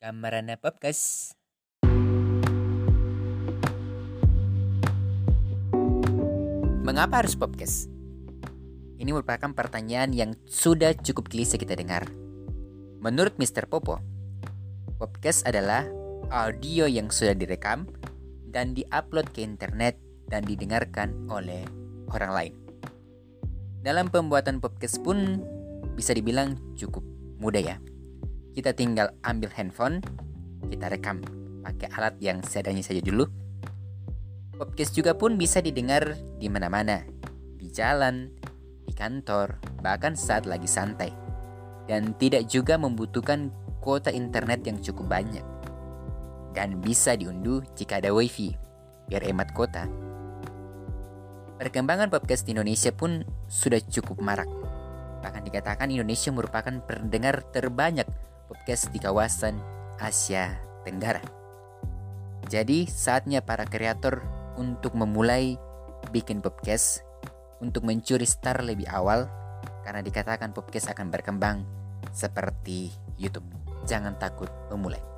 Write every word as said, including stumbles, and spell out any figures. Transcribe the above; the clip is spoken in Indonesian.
Kamarana Podcast. Mengapa harus podcast? Ini merupakan pertanyaan yang sudah cukup klise kita dengar. Menurut mister Popo, podcast adalah audio yang sudah direkam dan diupload ke internet dan didengarkan oleh orang lain. Dalam pembuatan podcast pun bisa dibilang cukup mudah ya. Kita tinggal ambil handphone, kita rekam pakai alat yang seadanya saja dulu. Podcast juga pun bisa didengar di mana-mana, di jalan, di kantor, bahkan saat lagi santai. Dan tidak juga membutuhkan kuota internet yang cukup banyak. Dan bisa diunduh jika ada wifi, biar hemat kuota. Perkembangan podcast di Indonesia pun sudah cukup marak. Bahkan dikatakan Indonesia merupakan pendengar terbanyak podcast di kawasan Asia Tenggara. Jadi saatnya para kreator untuk memulai bikin podcast, untuk mencuri star lebih awal, karena dikatakan podcast akan berkembang seperti YouTube. Jangan takut memulai.